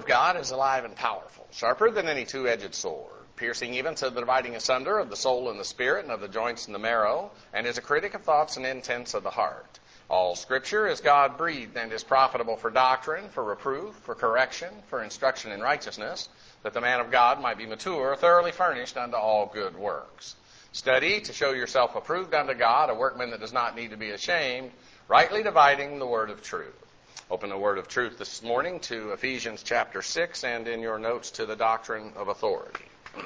God is alive and powerful, sharper than any two-edged sword, piercing even to the dividing asunder of the soul and the spirit and of the joints and the marrow, and is a critic of thoughts and intents of the heart. All Scripture is God-breathed and is profitable for doctrine, for reproof, for correction, for instruction in righteousness, that the man of God might be mature, thoroughly furnished unto all good works. Study to show yourself approved unto God, a workman that does not need to be ashamed, rightly dividing the word of truth. Open the word of truth this morning to Ephesians chapter 6 and in your notes to the doctrine of authority.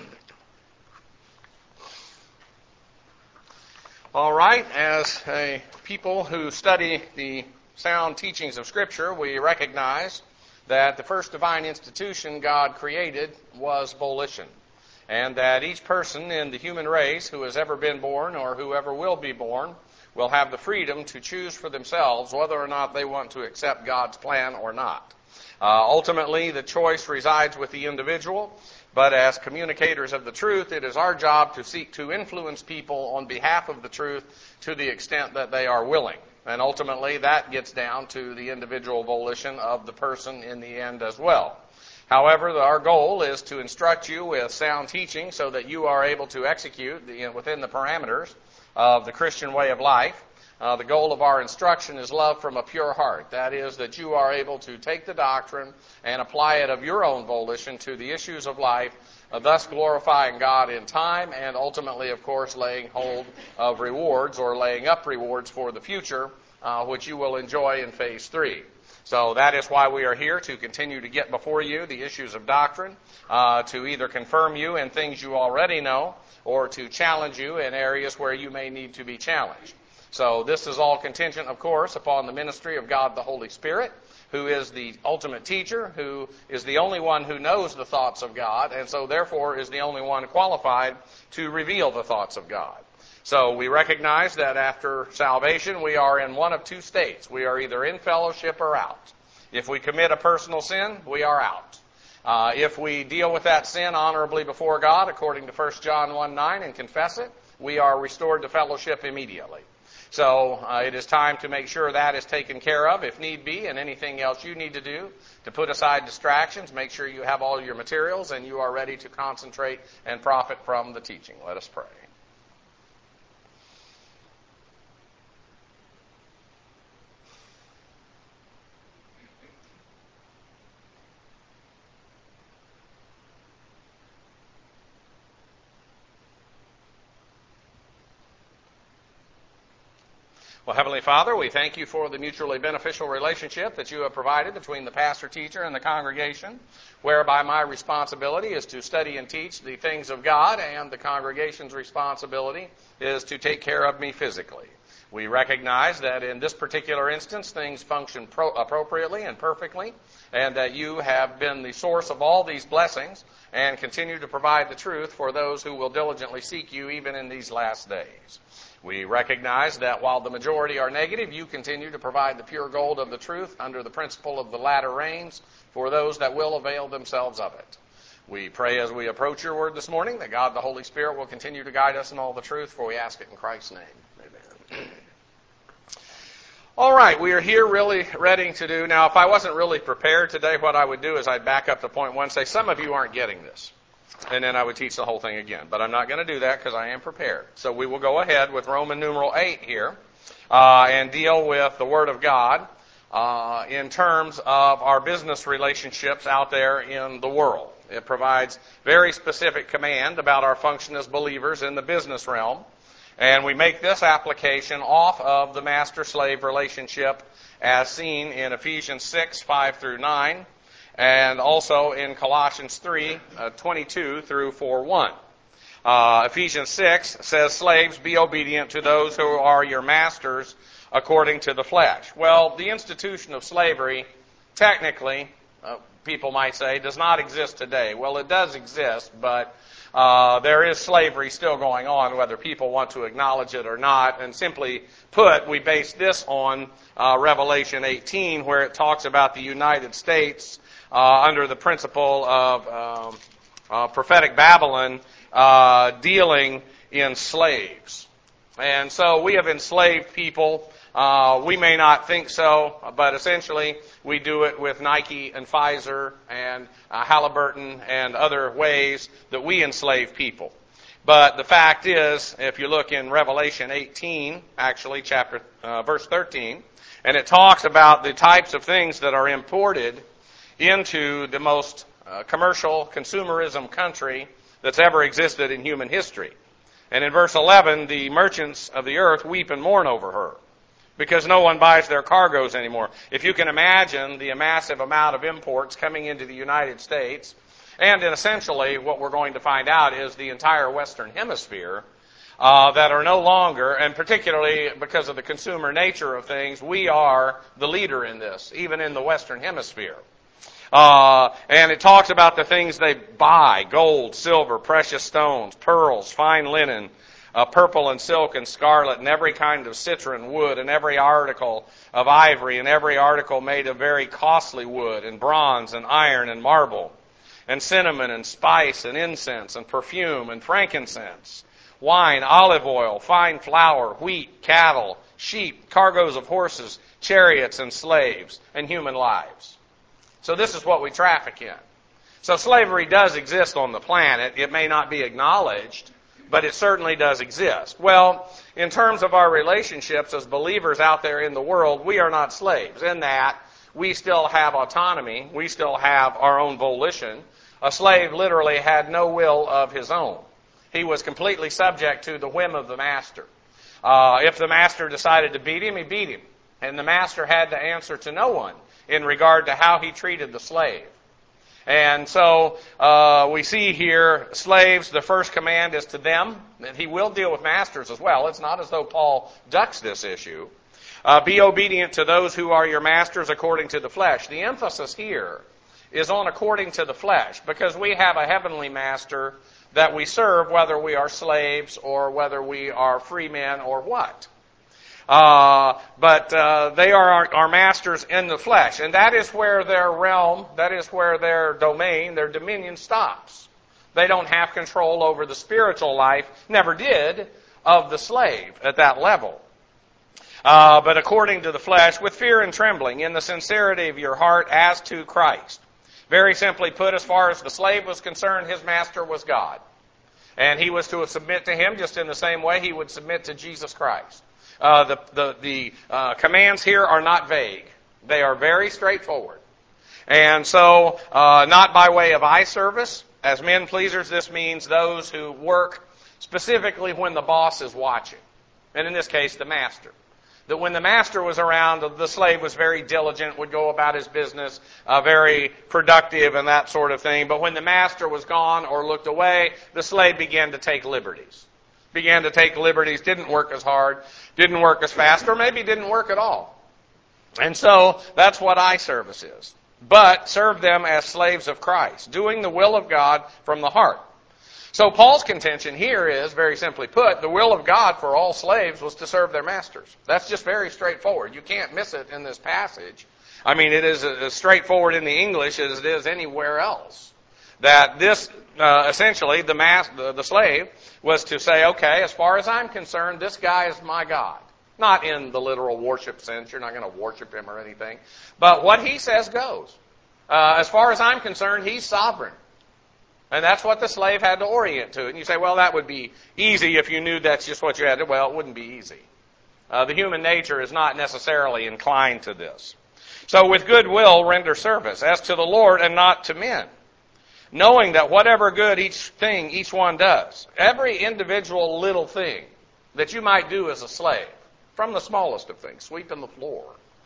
All right, as a people who study the sound teachings of Scripture, we recognize that the first divine institution God created was volition, and that each person in the human race who has ever been born or whoever will be born will have the freedom to choose for themselves whether or not they want to accept God's plan or not. Ultimately, the choice resides with the individual, but as communicators of the truth, it is our job to seek to influence people on behalf of the truth to the extent that they are willing. And ultimately, that gets down to the individual volition of the person in the end as well. However, our goal is to instruct you with sound teaching so that you are able to execute within the parameters of the Christian way of life. The goal of our instruction is love from a pure heart. That is, that you are able to take the doctrine and apply it of your own volition to the issues of life, thus glorifying God in time and ultimately, of course, laying hold of rewards or laying up rewards for the future, which you will enjoy in phase 3. So that is why we are here, to continue to get before you the issues of doctrine, to either confirm you in things you already know, or to challenge you in areas where you may need to be challenged. So this is all contingent, of course, upon the ministry of God the Holy Spirit, who is the ultimate teacher, who is the only one who knows the thoughts of God, and so therefore is the only one qualified to reveal the thoughts of God. So we recognize that after salvation, we are in one of two states. We are either in fellowship or out. If we commit a personal sin, we are out. If we deal with that sin honorably before God, according to 1 John 1:9, and confess it, we are restored to fellowship immediately. So it is time to make sure that is taken care of, if need be, and anything else you need to do to put aside distractions. Make sure you have all your materials and you are ready to concentrate and profit from the teaching. Let us pray. Well, Heavenly Father, we thank you for the mutually beneficial relationship that you have provided between the pastor-teacher and the congregation, whereby my responsibility is to study and teach the things of God, and the congregation's responsibility is to take care of me physically. We recognize that in this particular instance, things function appropriately and perfectly, and that you have been the source of all these blessings and continue to provide the truth for those who will diligently seek you even in these last days. We recognize that while the majority are negative, you continue to provide the pure gold of the truth under the principle of the latter rains for those that will avail themselves of it. We pray as we approach your word this morning that God the Holy Spirit will continue to guide us in all the truth, for we ask it in Christ's name. Amen. All right, we are here really ready to do. Now, if I wasn't really prepared today, what I would do is I'd back up to point 1 and say, some of you aren't getting this. And then I would teach the whole thing again. But I'm not going to do that because I am prepared. So we will go ahead with Roman numeral 8 here and deal with the Word of God in terms of our business relationships out there in the world. It provides very specific command about our function as believers in the business realm. And we make this application off of the master-slave relationship as seen in Ephesians 6, 5 through 9. And also in Colossians 3, 22 through 4:1. Ephesians 6 says, slaves, be obedient to those who are your masters according to the flesh. Well, the institution of slavery, technically, people might say, does not exist today. Well, it does exist, but there is slavery still going on, whether people want to acknowledge it or not. And simply put, we base this on Revelation 18, where it talks about the United States under the principle of prophetic Babylon dealing in slaves. And so we have enslaved people. We may not think so, but essentially We do it with Nike and Pfizer and Halliburton and other ways that we enslave people. But the fact is, if you look in Revelation 18, actually, verse 13, and it talks about the types of things that are imported into the most commercial consumerism country that's ever existed in human history. And in verse 11, the merchants of the earth weep and mourn over her, because no one buys their cargoes anymore. If you can imagine the massive amount of imports coming into the United States, and essentially what we're going to find out is the entire Western Hemisphere, that are no longer, and particularly because of the consumer nature of things, we are the leader in this, even in the Western Hemisphere. And it talks about the things they buy: gold, silver, precious stones, pearls, fine linen, purple and silk and scarlet, and every kind of citron wood, and every article of ivory, and every article made of very costly wood, and bronze, and iron, and marble, and cinnamon, and spice, and incense, and perfume, and frankincense, wine, olive oil, fine flour, wheat, cattle, sheep, cargoes of horses, chariots, and slaves, and human lives. So this is what we traffic in. So slavery does exist on the planet. It may not be acknowledged, but it certainly does exist. Well, in terms of our relationships as believers out there in the world, we are not slaves, in that we still have autonomy. We still have our own volition. A slave literally had no will of his own. He was completely subject to the whim of the master. If the master decided to beat him, he beat him. And the master had to answer to no one in regard to how he treated the slave. And so we see here, slaves, the first command is to them. And he will deal with masters as well. It's not as though Paul ducks this issue. Be obedient to those who are your masters according to the flesh. The emphasis here is on according to the flesh, because we have a heavenly master that we serve, whether we are slaves or whether we are free men or what. But they are our masters in the flesh. And that is where their realm, that is where their domain, their dominion stops. They don't have control over the spiritual life, never did, of the slave at that level. But according to the flesh, with fear and trembling, in the sincerity of your heart as to Christ. Very simply put, as far as the slave was concerned, his master was God. And he was to submit to him just in the same way he would submit to Jesus Christ. The commands here are not vague. They are very straightforward. And so, not by way of eye service. As men pleasers, this means those who work specifically when the boss is watching. And in this case, the master. That when the master was around, the slave was very diligent, would go about his business, very productive and that sort of thing. But when the master was gone or looked away, the slave began to take liberties. Didn't work as hard, didn't work as fast, or maybe didn't work at all. And so that's what eye service is. But serve them as slaves of Christ, doing the will of God from the heart. So Paul's contention here is, very simply put, the will of God for all slaves was to serve their masters. That's just very straightforward. You can't miss it in this passage. I mean, it is as straightforward in the English as it is anywhere else. That this, essentially, the slave was to say, okay, as far as I'm concerned, this guy is my God. Not in the literal worship sense. You're not going to worship him or anything. But what he says goes. As far as I'm concerned, he's sovereign. And that's what the slave had to orient to. And you say, well, that would be easy if you knew that's just what you had to. Well, it wouldn't be easy. The human nature is not necessarily inclined to this. So with good will, render service, as to the Lord and not to men. Knowing that whatever good each one does, every individual little thing that you might do as a slave, from the smallest of things, sweeping the floor,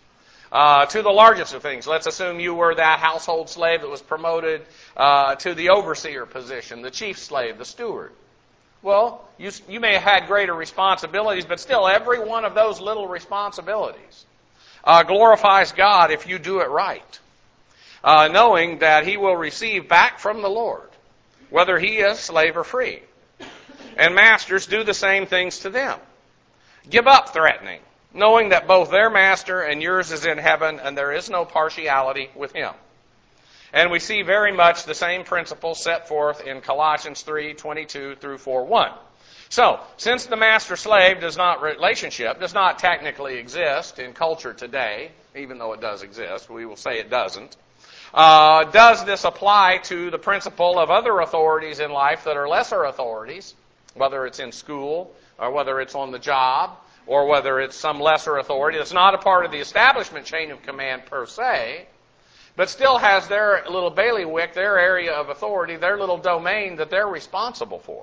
to the largest of things. Let's assume you were that household slave that was promoted to the overseer position, the chief slave, the steward. Well, you may have had greater responsibilities, but still every one of those little responsibilities glorifies God if you do it right. Knowing that he will receive back from the Lord, whether he is slave or free. And masters, do the same things to them. Give up threatening, knowing that both their master and yours is in heaven, and there is no partiality with him. And we see very much the same principle set forth in Colossians 3:22 through 4:1. So, since the master-slave relationship does not technically exist in culture today, even though it does exist. We will say it doesn't. Does this apply to the principle of other authorities in life that are lesser authorities, whether it's in school or whether it's on the job or whether it's some lesser authority that's not a part of the establishment chain of command per se, but still has their little bailiwick, their area of authority, their little domain that they're responsible for?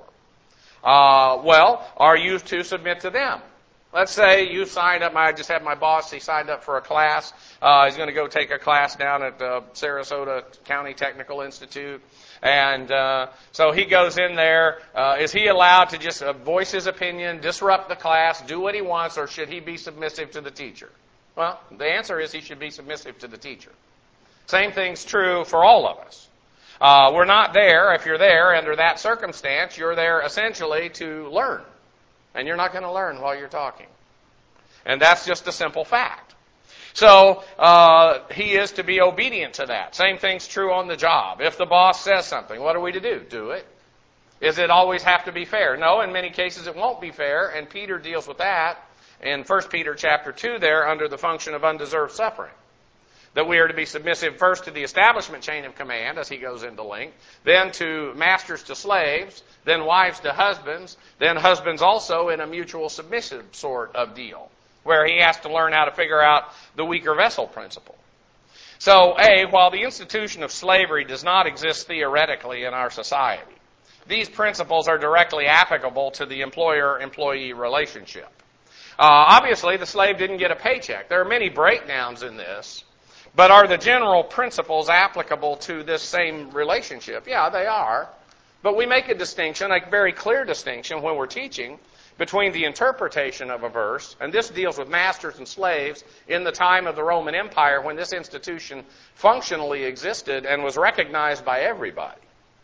Well, are you to submit to them? Let's say you signed up. I just had my boss. He signed up for a class. He's going to go take a class down at Sarasota County Technical Institute. And so he goes in there. Is he allowed to just voice his opinion, disrupt the class, do what he wants, or should he be submissive to the teacher? Well, the answer is he should be submissive to the teacher. Same thing's true for all of us. We're not there, if you're there under that circumstance, you're there essentially to learn. And you're not going to learn while you're talking. And that's just a simple fact. So he is to be obedient to that. Same thing's true on the job. If the boss says something, what are we to do? Do it. Does it always have to be fair? No, in many cases it won't be fair, and Peter deals with that in 1 Peter chapter 2 there under the function of undeserved suffering. That we are to be submissive first to the establishment chain of command, as he goes into length, then to masters to slaves, then wives to husbands, then husbands also in a mutual submissive sort of deal, where he has to learn how to figure out the weaker vessel principle. So, while the institution of slavery does not exist theoretically in our society, these principles are directly applicable to the employer-employee relationship. Obviously, the slave didn't get a paycheck. There are many breakdowns in this. But are the general principles applicable to this same relationship? Yeah, they are. But we make a distinction, a very clear distinction when we're teaching, between the interpretation of a verse, and this deals with masters and slaves in the time of the Roman Empire when this institution functionally existed and was recognized by everybody.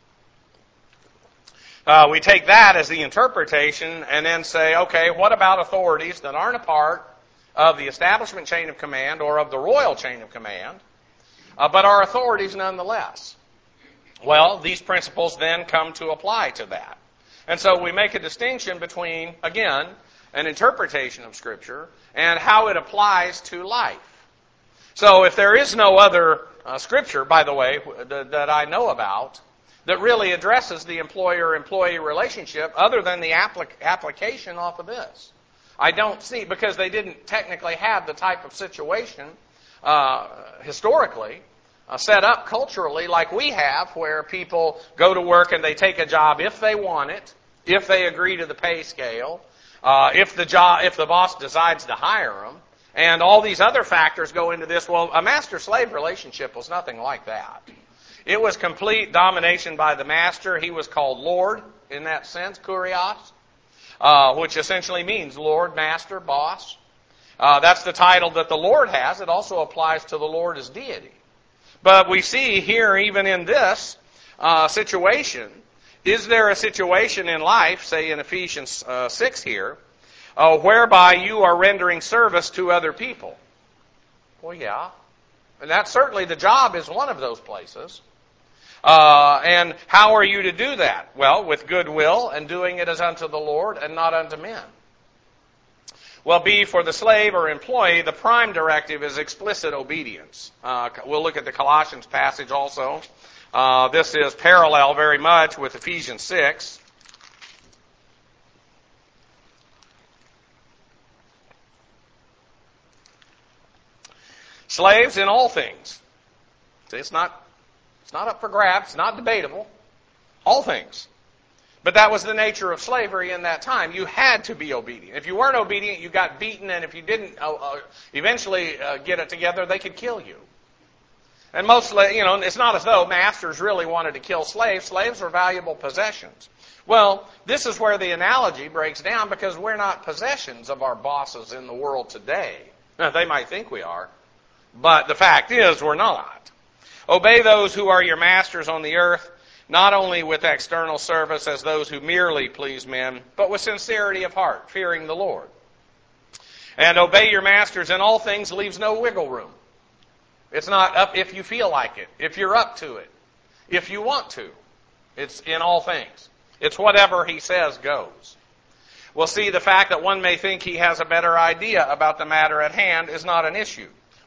We take that as the interpretation and then say, okay, what about authorities that aren't a part of the establishment chain of command or of the royal chain of command, but are authorities nonetheless? Well, these principles then come to apply to that. And so we make a distinction between, again, an interpretation of Scripture and how it applies to life. So if there is no other Scripture, by the way, that I know about, that really addresses the employer-employee relationship other than the application off of this, I don't see, because they didn't technically have the type of situation historically set up culturally like we have, where people go to work and they take a job if they want it, if they agree to the pay scale, if the boss decides to hire them, and all these other factors go into this. Well, a master-slave relationship was nothing like that. It was complete domination by the master. He was called Lord in that sense, kurios. Which essentially means Lord, Master, Boss. That's the title that the Lord has. It also applies to the Lord as deity. But we see here, even in this situation, is there a situation in life, say in Ephesians 6 here, whereby you are rendering service to other people? Well, yeah. And that certainly, the job is one of those places. And how are you to do that? Well, with goodwill and doing it as unto the Lord and not unto men. Well, B, for the slave or employee, the prime directive is explicit obedience. We'll look at the Colossians passage also. This is parallel very much with Ephesians 6. Slaves in all things. See, it's not up for grabs. It's not debatable. All things. But that was the nature of slavery in that time. You had to be obedient. If you weren't obedient, you got beaten, and if you didn't eventually get it together, they could kill you. And mostly, it's not as though masters really wanted to kill slaves. Slaves were valuable possessions. Well, this is where the analogy breaks down, because we're not possessions of our bosses in the world today. Now, they might think we are, but the fact is we're not. Obey those who are your masters on the earth, not only with external service as those who merely please men, but with sincerity of heart, fearing the Lord. And obey your masters in all things leaves no wiggle room. It's not up if you feel like it, if you're up to it, if you want to. It's in all things. It's whatever he says goes. Well, see, the fact that one may think he has a better idea about the matter at hand is not an issue.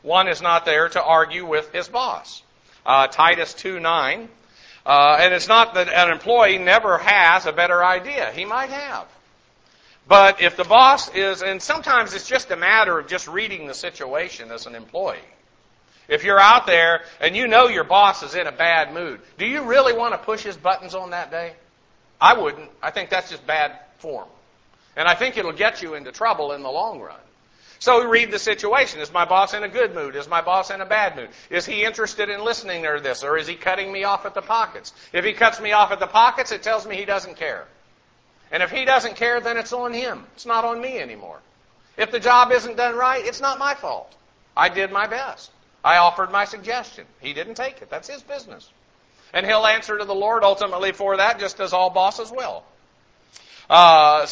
One is not there to argue with his boss. Titus 2:9. And it's not that an employee never has a better idea. He might have. But if the boss is, and sometimes it's just a matter of just reading the situation as an employee. If you're out there and you know your boss is in a bad mood, do you really want to push his buttons on that day? I wouldn't. I think that's just bad form. And I think it'll get you into trouble in the long run. So we read the situation. Is my boss in a good mood? Is my boss in a bad mood? Is he interested in listening to this? Or is he cutting me off at the pockets? If he cuts me off at the pockets, it tells me he doesn't care. And if he doesn't care, then it's on him. It's not on me anymore. If the job isn't done right, it's not my fault. I did my best. I offered my suggestion. He didn't take it. That's his business. And he'll answer to the Lord ultimately for that, just as all bosses will. Titus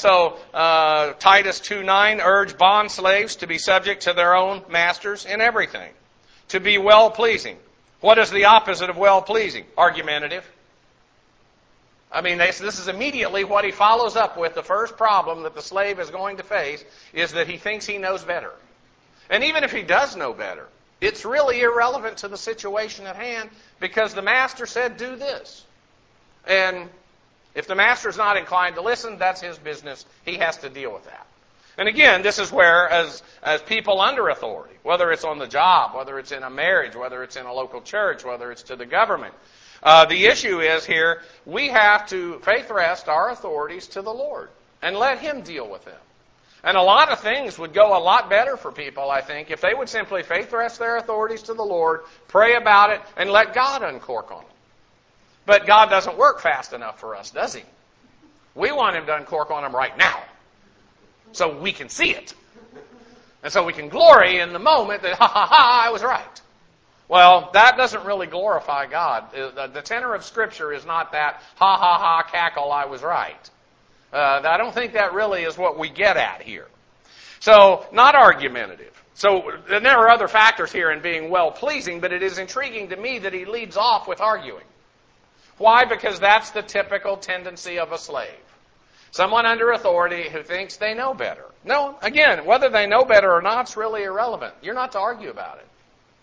2:9, urge bond slaves to be subject to their own masters in everything, to be well-pleasing. What is the opposite of well-pleasing? Argumentative. I mean, this is immediately what he follows up with. The first problem that the slave is going to face is that he thinks he knows better. And even if he does know better, it's really irrelevant to the situation at hand because the master said, do this. And if the master's not inclined to listen, that's his business. He has to deal with that. And again, this is where, as people under authority, whether it's on the job, whether it's in a marriage, whether it's in a local church, whether it's to the government, the issue is here, we have to faith rest our authorities to the Lord and let Him deal with them. And a lot of things would go a lot better for people, I think, if they would simply faith rest their authorities to the Lord, pray about it, and let God uncork on them. But God doesn't work fast enough for us, does He? We want Him to uncork on them right now, so we can see it. And so we can glory in the moment that, ha ha ha, I was right. Well, that doesn't really glorify God. The tenor of Scripture is not that, ha ha ha, cackle, I was right. I don't think that really is what we get at here. So, not argumentative. So, there are other factors here in being well-pleasing, but it is intriguing to me that he leads off with arguing. Why? Because that's the typical tendency of a slave. Someone under authority who thinks they know better. No, again, whether they know better or not is really irrelevant. You're not to argue about it.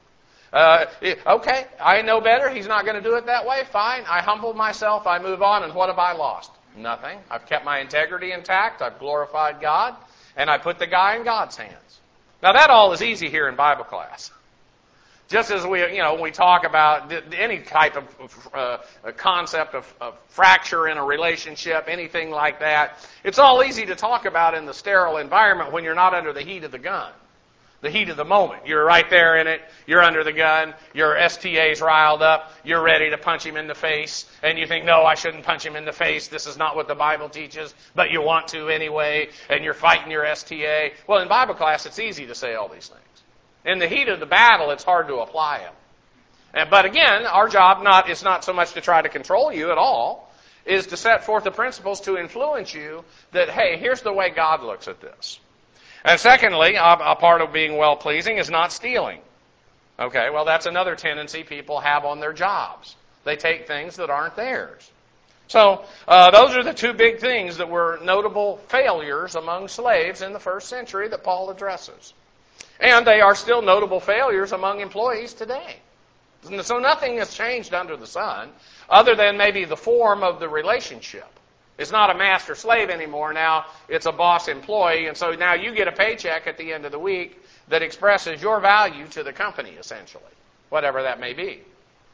Okay, I know better. He's not going to do it that way. Fine. I humble myself. I move on. And what have I lost? Nothing. I've kept my integrity intact. I've glorified God. And I put the guy in God's hands. Now, that all is easy here in Bible class. Just as we talk about any type of concept of fracture in a relationship, anything like that, it's all easy to talk about in the sterile environment when you're not under the heat of the gun, the heat of the moment. You're right there in it. You're under the gun. Your STA's riled up. You're ready to punch him in the face. And you think, no, I shouldn't punch him in the face. This is not what the Bible teaches. But you want to anyway. And you're fighting your STA. Well, in Bible class, it's easy to say all these things. In the heat of the battle, it's hard to apply them. But again, our job is not so much to try to control you at all, is to set forth the principles to influence you that, hey, here's the way God looks at this. And secondly, a part of being well-pleasing is not stealing. Okay, well, that's another tendency people have on their jobs. They take things that aren't theirs. So, those are the two big things that were notable failures among slaves in the first century that Paul addresses. And they are still notable failures among employees today. So nothing has changed under the sun, other than maybe the form of the relationship. It's not a master-slave anymore. Now it's a boss-employee, and so now you get a paycheck at the end of the week that expresses your value to the company, essentially, whatever that may be.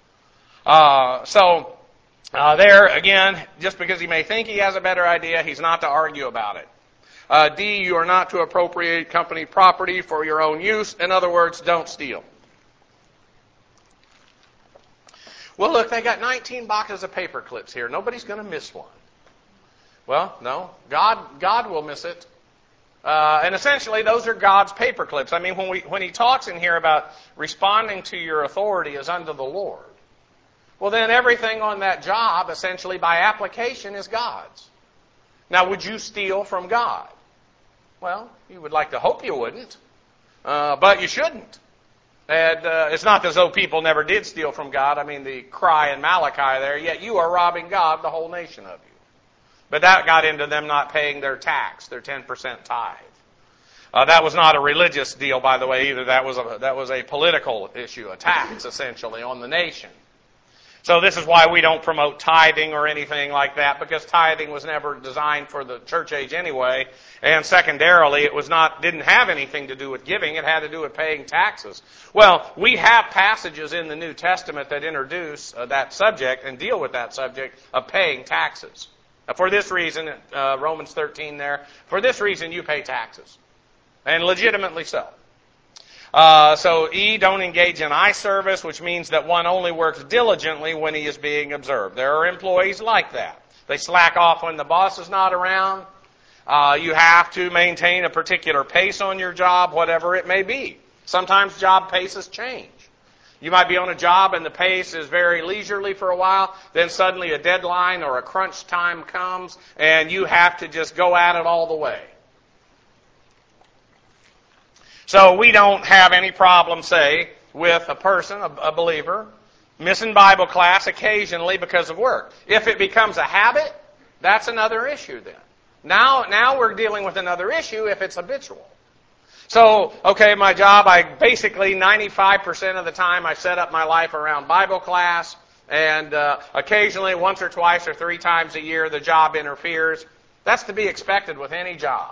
There, again, just because he may think he has a better idea, he's not to argue about it. D, you are not to appropriate company property for your own use. In other words, don't steal. Well, look, they got 19 boxes of paper clips here. Nobody's going to miss one. Well, no. God will miss it. And essentially, those are God's paper clips. I mean, when he talks in here about responding to your authority as unto the Lord, well, then everything on that job, essentially by application, is God's. Now, would you steal from God? Well, you would like to hope you wouldn't, but you shouldn't. And it's not as though people never did steal from God. I mean, the cry in Malachi there, yet you are robbing God, the whole nation of you. But that got into them not paying their tax, their 10% tithe. That was not a religious deal, by the way, either. That was a political issue, a tax, essentially, on the nation. So this is why we don't promote tithing or anything like that, because tithing was never designed for the church age anyway. And secondarily, didn't have anything to do with giving. It had to do with paying taxes. Well, we have passages in the New Testament that introduce that subject and deal with that subject of paying taxes. For this reason, Romans 13 there, for this reason you pay taxes. And legitimately so. So E, don't engage in eye service, which means that one only works diligently when he is being observed. There are employees like that. They slack off when the boss is not around. You have to maintain a particular pace on your job, whatever it may be. Sometimes job paces change. You might be on a job and the pace is very leisurely for a while, then suddenly a deadline or a crunch time comes and you have to just go at it all the way. So we don't have any problem, say, with a person, a believer, missing Bible class occasionally because of work. If it becomes a habit, that's another issue then. Now we're dealing with another issue if it's habitual. So, okay, my job, I basically 95% of the time I set up my life around Bible class, and occasionally once or twice or 3 times a year the job interferes. That's to be expected with any job.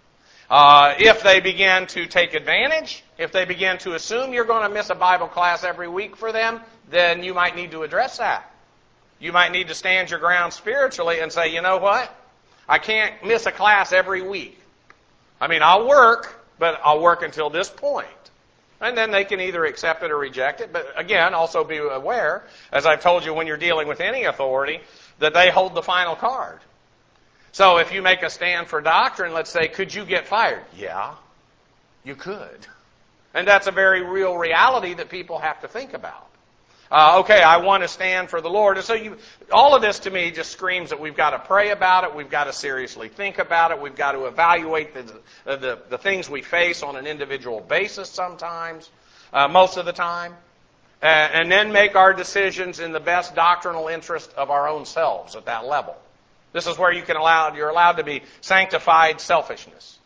If they begin to take advantage, if they begin to assume you're going to miss a Bible class every week for them, then you might need to address that. You might need to stand your ground spiritually and say, you know what? I can't miss a class every week. I mean, I'll work, but I'll work until this point. And then they can either accept it or reject it. But again, also be aware, as I've told you when you're dealing with any authority, that they hold the final card. So if you make a stand for doctrine, let's say, could you get fired? Yeah, you could. And that's a very real reality that people have to think about. Okay, I want to stand for the Lord. And so all of this to me just screams that we've got to pray about it. We've got to seriously think about it. We've got to evaluate the things we face on an individual basis sometimes, most of the time. And then make our decisions in the best doctrinal interest of our own selves at that level. This is where you're allowed to be sanctified selfishness.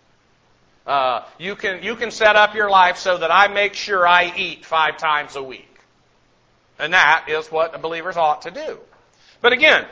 You can set up your life so that I make sure I eat 5 times a week. And that is what believers ought to do. But again,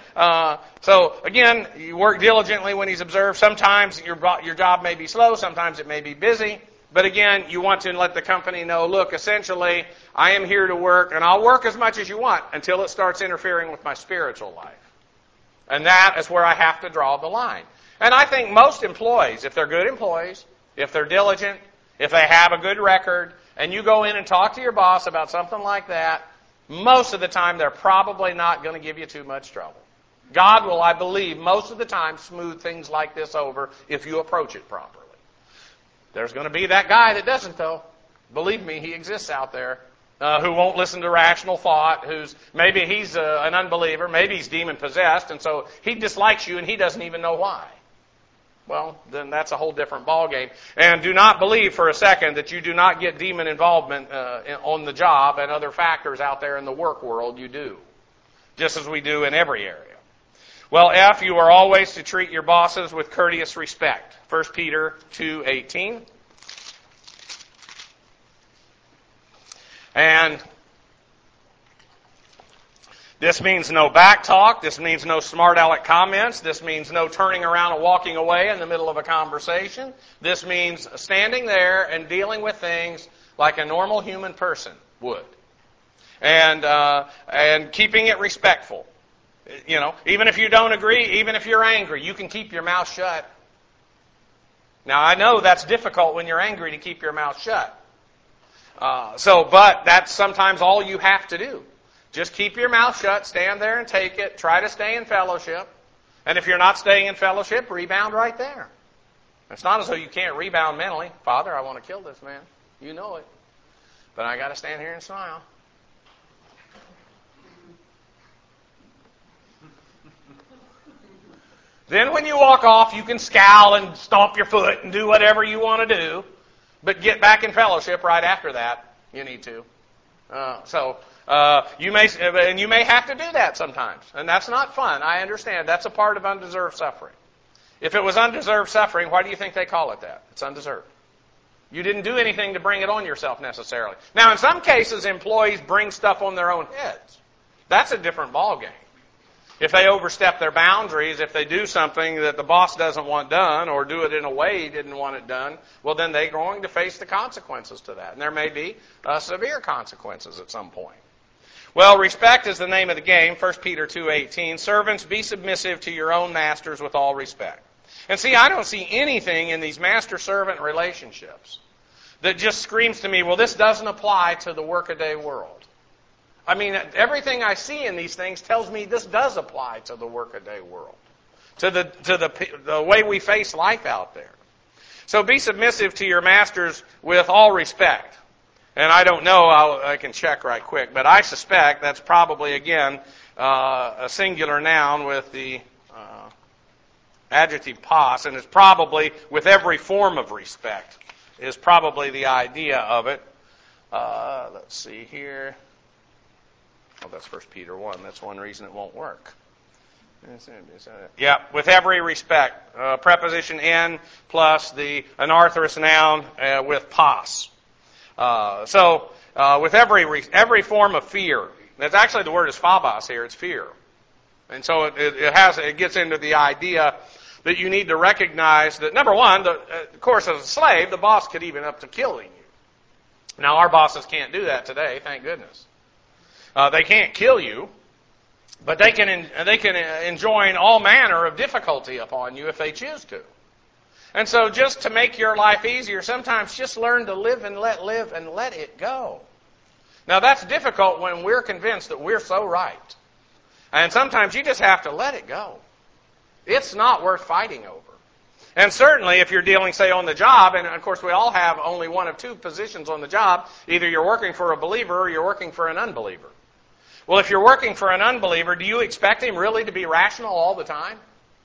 you work diligently when he's observed. Sometimes your job may be slow, sometimes it may be busy. But again, you want to let the company know, look, essentially, I am here to work, and I'll work as much as you want until it starts interfering with my spiritual life. And that is where I have to draw the line. And I think most employees, if they're good employees, if they're diligent, if they have a good record, and you go in and talk to your boss about something like that, most of the time they're probably not going to give you too much trouble. God will, I believe, most of the time smooth things like this over if you approach it properly. There's going to be that guy that doesn't, though. Believe me, he exists out there. Who won't listen to rational thought, maybe he's an unbeliever, maybe he's demon-possessed, and so he dislikes you and he doesn't even know why. Well, then that's a whole different ballgame. And do not believe for a second that you do not get demon involvement on the job and other factors out there in the work world. You do, just as we do in every area. Well, F, you are always to treat your bosses with courteous respect. 1 Peter 2:18. And this means no back talk. This means no smart aleck comments. This means no turning around and walking away in the middle of a conversation. This means standing there and dealing with things like a normal human person would. And keeping it respectful. You know, even if you don't agree, even if you're angry, you can keep your mouth shut. Now, I know that's difficult when you're angry to keep your mouth shut. But that's sometimes all you have to do. Just keep your mouth shut, stand there and take it, try to stay in fellowship. And if you're not staying in fellowship, rebound right there. It's not as though you can't rebound mentally. Father, I want to kill this man. You know it. But I got to stand here and smile. Then when you walk off, you can scowl and stomp your foot and do whatever you want to do. But get back in fellowship right after that. You need to. You may have to do that sometimes. And that's not fun. I understand. That's a part of undeserved suffering. If it was undeserved suffering, why do you think they call it that? It's undeserved. You didn't do anything to bring it on yourself necessarily. Now, in some cases, employees bring stuff on their own heads. That's a different ballgame. If they overstep their boundaries, if they do something that the boss doesn't want done or do it in a way he didn't want it done, well, then they're going to face the consequences to that. And there may be severe consequences at some point. Well, respect is the name of the game. 1 Peter 2:18. Servants, be submissive to your own masters with all respect. And see, I don't see anything in these master-servant relationships that just screams to me, well, this doesn't apply to the workaday world. I mean, everything I see in these things tells me this does apply to the workaday world, to the way we face life out there. So be submissive to your masters with all respect. And I don't know, I can check right quick, but I suspect that's probably, again, a singular noun with the adjective pas, and it's probably with every form of respect is probably the idea of it. Let's see here. Oh, that's 1 Peter 1. That's one reason it won't work. Yeah, with every respect. Preposition in plus the anarthrous noun with pas. With every form of fear. That's actually the word is phobos here. It's fear. And so it gets into the idea that you need to recognize that, number one, of course, as a slave, the boss could even up to killing you. Now, our bosses can't do that today, thank goodness. They can't kill you, but they can enjoin all manner of difficulty upon you if they choose to. And so just to make your life easier, sometimes just learn to live and let it go. Now, that's difficult when we're convinced that we're so right. And sometimes you just have to let it go. It's not worth fighting over. And certainly if you're dealing, say, on the job, and of course we all have only one of two positions on the job, either you're working for a believer or you're working for an unbeliever. Well, if you're working for an unbeliever, do you expect him really to be rational all the time?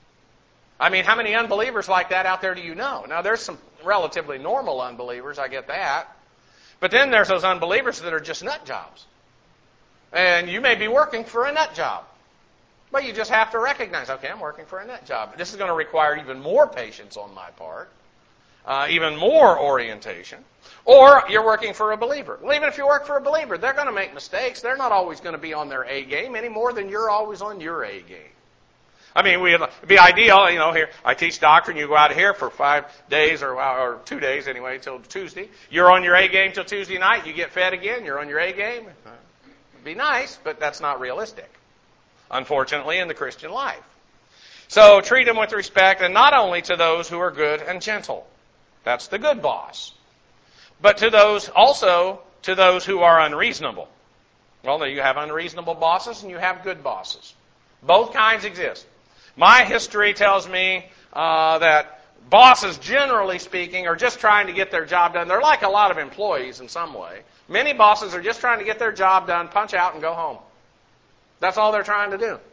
I mean, how many unbelievers like that out there do you know? Now, there's some relatively normal unbelievers, I get that. But then there's those unbelievers that are just nut jobs. And you may be working for a nut job. But you just have to recognize, okay, I'm working for a nut job. This is going to require even more patience on my part, even more orientation. Or you're working for a believer. Well, even if you work for a believer, they're going to make mistakes. They're not always going to be on their A game any more than you're always on your A game. I mean, it'd be ideal, here, I teach doctrine, you go out of here for 5 days or 2 days anyway, till Tuesday. You're on your A game till Tuesday night, you get fed again, you're on your A game. It'd be nice, but that's not realistic, unfortunately, in the Christian life. So treat them with respect, and not only to those who are good and gentle. That's the good boss. But to those who are unreasonable. Well, you have unreasonable bosses and you have good bosses. Both kinds exist. My history tells me that bosses, generally speaking, are just trying to get their job done. They're like a lot of employees in some way. Many bosses are just trying to get their job done, punch out, and go home. That's all they're trying to do.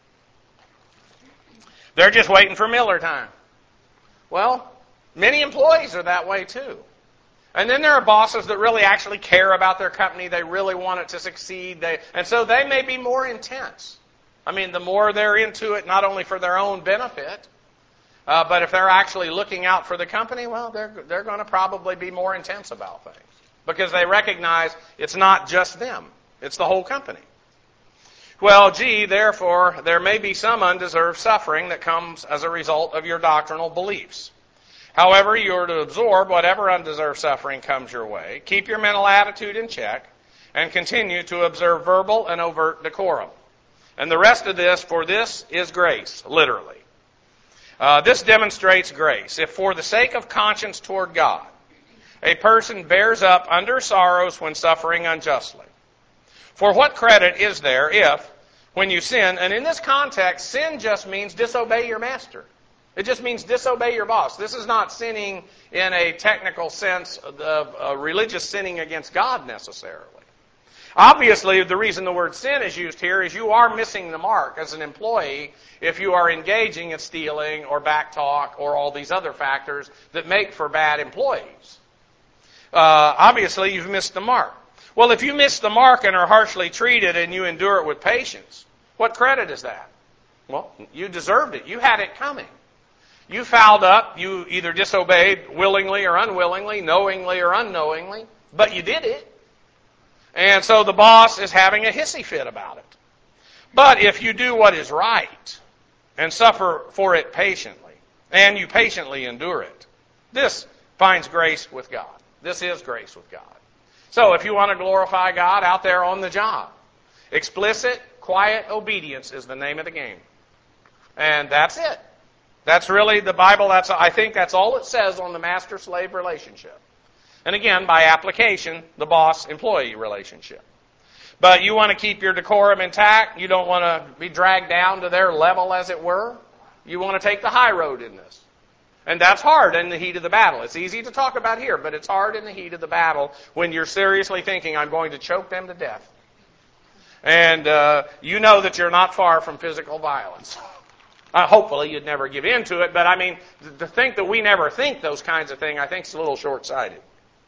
They're just waiting for Miller time. Well, many employees are that way too. And then there are bosses that really actually care about their company. They really want it to succeed. And so they may be more intense. I mean, the more they're into it, not only for their own benefit, but if they're actually looking out for the company, well, they're going to probably be more intense about things. Because they recognize it's not just them. It's the whole company. Well, therefore, there may be some undeserved suffering that comes as a result of your doctrinal beliefs. However, you are to absorb whatever undeserved suffering comes your way. Keep your mental attitude in check and continue to observe verbal and overt decorum. And the rest of this, for this is grace, literally. This demonstrates grace. If for the sake of conscience toward God, a person bears up under sorrows when suffering unjustly. For what credit is there if, when you sin, and in this context, sin just means disobey your master. It just means disobey your boss. This is not sinning in a technical sense of religious sinning against God necessarily. Obviously, the reason the word sin is used here is you are missing the mark as an employee if you are engaging in stealing or backtalk or all these other factors that make for bad employees. Obviously, you've missed the mark. Well, if you miss the mark and are harshly treated and you endure it with patience, what credit is that? Well, you deserved it. You had it coming. You fouled up. You either disobeyed willingly or unwillingly, knowingly or unknowingly, but you did it. And so the boss is having a hissy fit about it. But if you do what is right and suffer for it patiently, and you patiently endure it, this finds grace with God. This is grace with God. So if you want to glorify God out there on the job, explicit, quiet obedience is the name of the game. And that's it. That's really the Bible. I think that's all it says on the master-slave relationship. And again, by application, the boss-employee relationship. But you want to keep your decorum intact. You don't want to be dragged down to their level, as it were. You want to take the high road in this. And that's hard in the heat of the battle. It's easy to talk about here, but it's hard in the heat of the battle when you're seriously thinking, I'm going to choke them to death. And you know that you're not far from physical violence. Hopefully you'd never give in to it, but I mean, to think that we never think those kinds of things, I think is a little short-sighted.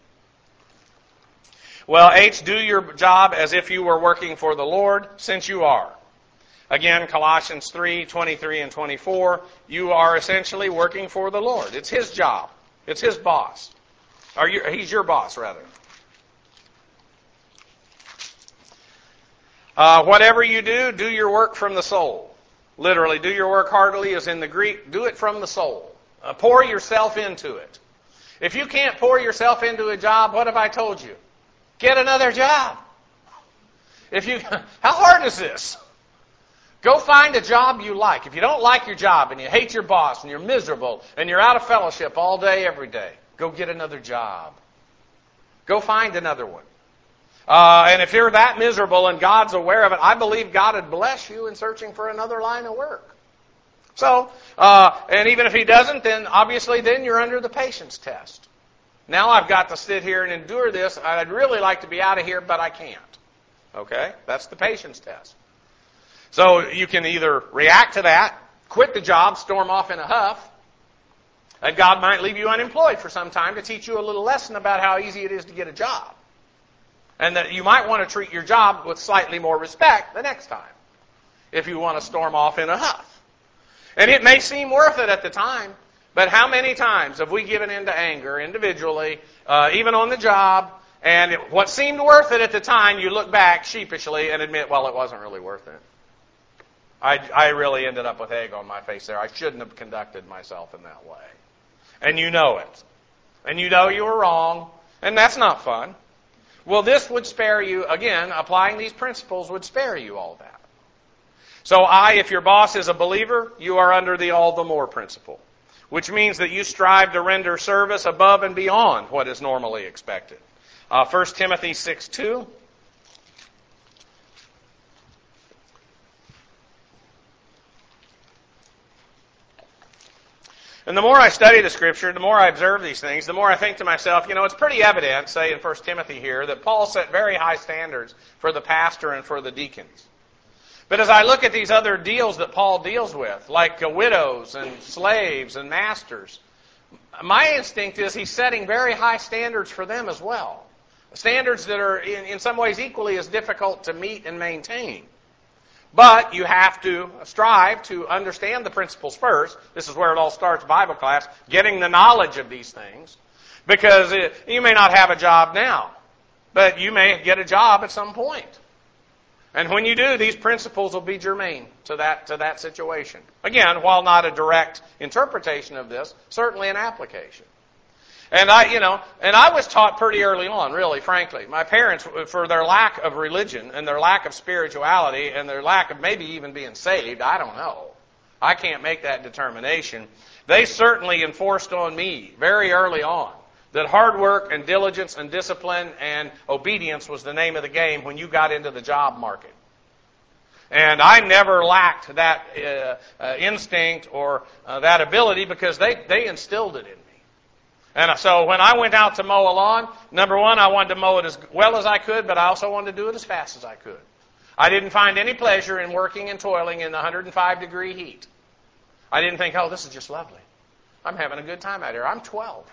Well, H, do your job as if you were working for the Lord, since you are. Again, Colossians 3:23 and 24, you are essentially working for the Lord. It's His job. It's His boss. He's your boss, rather. Whatever you do, do your work from the soul. Literally, do your work heartily is in the Greek. Do it from the soul. Pour yourself into it. If you can't pour yourself into a job, what have I told you? Get another job. How hard is this? Go find a job you like. If you don't like your job and you hate your boss and you're miserable and you're out of fellowship all day, every day, go get another job. Go find another one. And if you're that miserable and God's aware of it, I believe God would bless you in searching for another line of work. So, and even if He doesn't, then obviously then you're under the patience test. Now I've got to sit here and endure this. I'd really like to be out of here, but I can't. Okay? That's the patience test. So you can either react to that, quit the job, storm off in a huff, and God might leave you unemployed for some time to teach you a little lesson about how easy it is to get a job. And that you might want to treat your job with slightly more respect the next time, if you want to storm off in a huff. And it may seem worth it at the time, but how many times have we given in to anger individually, even on the job, and what seemed worth it at the time, you look back sheepishly and admit, well, it wasn't really worth it. I really ended up with egg on my face there. I shouldn't have conducted myself in that way. And you know it. And you know you were wrong, and that's not fun. Well, this would spare you, again, applying these principles would spare you all that. So if your boss is a believer, you are under the all the more principle, which means that you strive to render service above and beyond what is normally expected. 1 Timothy 6:2. And the more I study the Scripture, the more I observe these things, the more I think to myself, it's pretty evident, say in 1 Timothy here, that Paul set very high standards for the pastor and for the deacons. But as I look at these other deals that Paul deals with, like widows and slaves and masters, my instinct is he's setting very high standards for them as well. Standards that are in some ways equally as difficult to meet and maintain. But you have to strive to understand the principles first. This is where it all starts, Bible class, getting the knowledge of these things. Because you may not have a job now, but you may get a job at some point. And when you do, these principles will be germane to that situation. Again, while not a direct interpretation of this, certainly an application. And I was taught pretty early on, really, frankly. My parents, for their lack of religion and their lack of spirituality and their lack of maybe even being saved, I don't know. I can't make that determination. They certainly enforced on me very early on that hard work and diligence and discipline and obedience was the name of the game when you got into the job market. And I never lacked that instinct or that ability because they instilled it in me. And so when I went out to mow a lawn, number one, I wanted to mow it as well as I could, but I also wanted to do it as fast as I could. I didn't find any pleasure in working and toiling in the 105-degree heat. I didn't think, oh, this is just lovely. I'm having a good time out here. I'm 12.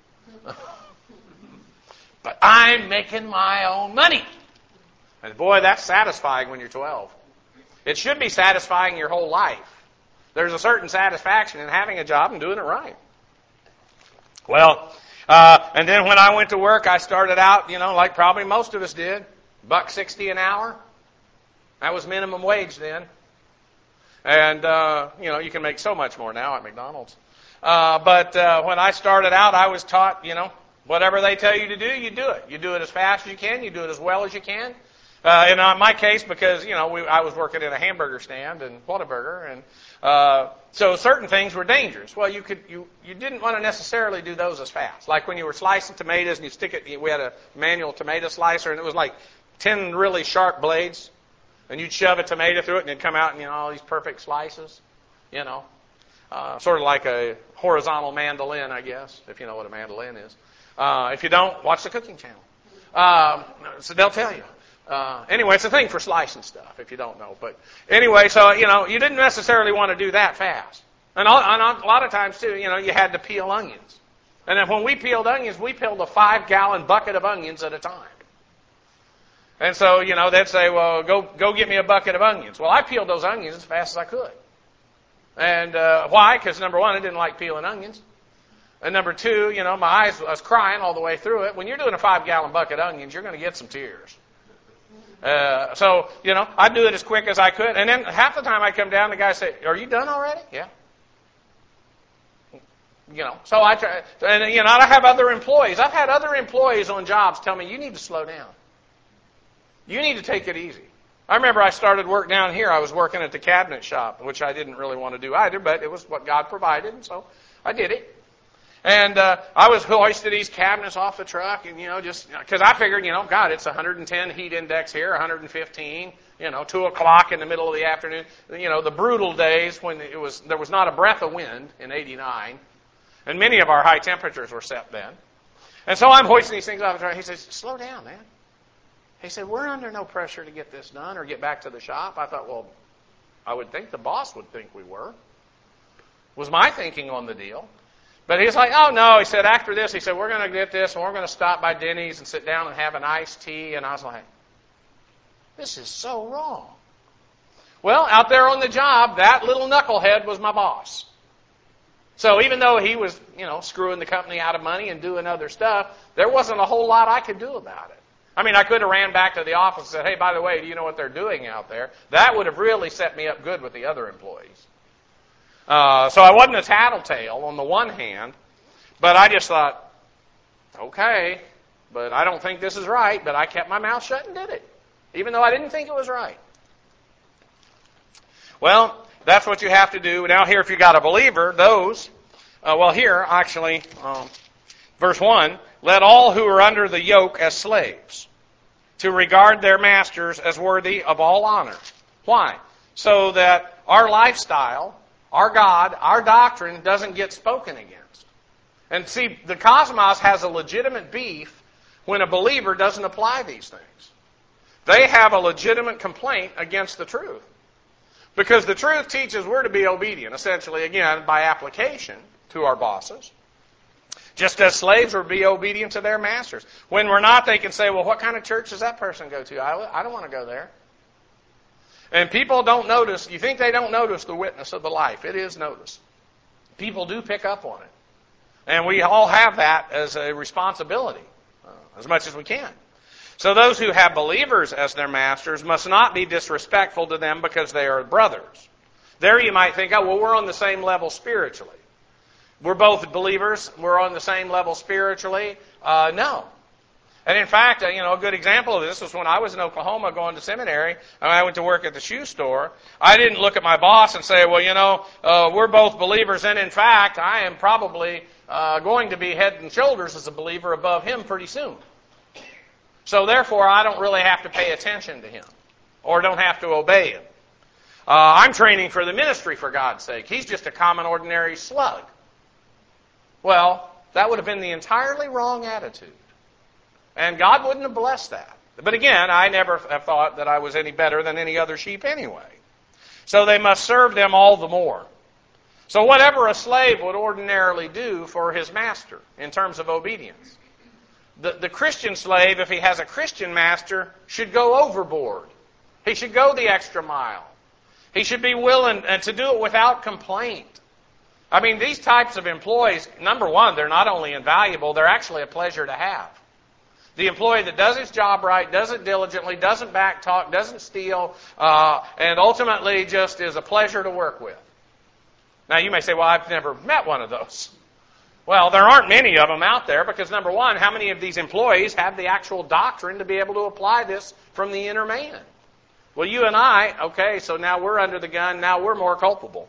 But I'm making my own money. And boy, that's satisfying when you're 12. It should be satisfying your whole life. There's a certain satisfaction in having a job and doing it right. Well, and then when I went to work, I started out, like probably most of us did, $1.60 an hour. That was minimum wage then. And, you can make so much more now at McDonald's. But when I started out, I was taught, whatever they tell you to do, you do it. You do it as fast as you can. You do it as well as you can. In my case, because, I was working in a hamburger stand in Whataburger, and so certain things were dangerous. Well, you didn't want to necessarily do those as fast. Like when you were slicing tomatoes and you stick it, we had a manual tomato slicer, and it was like 10 really sharp blades. And you'd shove a tomato through it, and it'd come out in all these perfect slices, sort of like a horizontal mandolin, I guess, if you know what a mandolin is. If you don't, watch the Cooking Channel. So they'll tell you. Anyway, it's a thing for slicing stuff, if you don't know. But anyway, so, you didn't necessarily want to do that fast. And a lot of times, too, you had to peel onions. And then when we peeled onions, we peeled a 5-gallon bucket of onions at a time. And so, they'd say, well, go get me a bucket of onions. Well, I peeled those onions as fast as I could. And why? Because, number one, I didn't like peeling onions. And number two, my eyes, I was crying all the way through it. When you're doing a 5-gallon bucket of onions, you're going to get some tears. So, I'd do it as quick as I could. And then half the time I'd come down, the guy would say, are you done already? Yeah. So I try, and, I have other employees. I've had other employees on jobs tell me, you need to slow down. You need to take it easy. I remember I started work down here. I was working at the cabinet shop, which I didn't really want to do either, but it was what God provided, and so I did it. And I was hoisting these cabinets off the truck, and, just because I figured, God, it's 110 heat index here, 115, 2 o'clock in the middle of the afternoon. The brutal days when there was not a breath of wind in 89, and many of our high temperatures were set then. And so I'm hoisting these things off the truck. He says, slow down, man. He said, we're under no pressure to get this done or get back to the shop. I thought, well, I would think the boss would think we were. Was my thinking on the deal. But he's like, oh, no. He said, after this, he said, we're going to get this, and we're going to stop by Denny's and sit down and have an iced tea. And I was like, this is so wrong. Well, out there on the job, that little knucklehead was my boss. So even though he was, screwing the company out of money and doing other stuff, there wasn't a whole lot I could do about it. I mean, I could have ran back to the office and said, hey, by the way, do you know what they're doing out there? That would have really set me up good with the other employees. So I wasn't a tattletale on the one hand, but I just thought, okay, but I don't think this is right, but I kept my mouth shut and did it, even though I didn't think it was right. Well, that's what you have to do. Now here, if you got a believer, verse 1, let all who are under the yoke as slaves, to regard their masters as worthy of all honor. Why? So that our lifestyle, our God, our doctrine doesn't get spoken against. And see, the cosmos has a legitimate beef when a believer doesn't apply these things. They have a legitimate complaint against the truth. Because the truth teaches we're to be obedient, essentially, again, by application to our bosses. Just as slaves are to be obedient to their masters. When we're not, they can say, well, what kind of church does that person go to? I don't want to go there. And people don't notice. You think they don't notice the witness of the life. It is noticed. People do pick up on it. And we all have that as a responsibility, as much as we can. So those who have believers as their masters must not be disrespectful to them because they are brothers. There you might think, oh, well, we're on the same level spiritually. We're both believers. We're on the same level spiritually. No. And in fact, a good example of this was when I was in Oklahoma going to seminary, and I went to work at the shoe store. I didn't look at my boss and say, well, we're both believers, and in fact, I am probably going to be head and shoulders as a believer above him pretty soon. So therefore, I don't really have to pay attention to him or don't have to obey him. I'm training for the ministry, for God's sake. He's just a common, ordinary slug. Well, that would have been the entirely wrong attitude. And God wouldn't have blessed that. But again, I never have thought that I was any better than any other sheep anyway. So they must serve them all the more. So whatever a slave would ordinarily do for his master in terms of obedience, the Christian slave, if he has a Christian master, should go overboard. He should go the extra mile. He should be willing to do it without complaint. I mean, these types of employees, number one, they're not only invaluable, they're actually a pleasure to have. The employee that does his job right, does it diligently, doesn't backtalk, doesn't steal, and ultimately just is a pleasure to work with. Now, you may say, well, I've never met one of those. Well, there aren't many of them out there because, number one, how many of these employees have the actual doctrine to be able to apply this from the inner man? Well, you and I, okay, so now we're under the gun, now we're more culpable.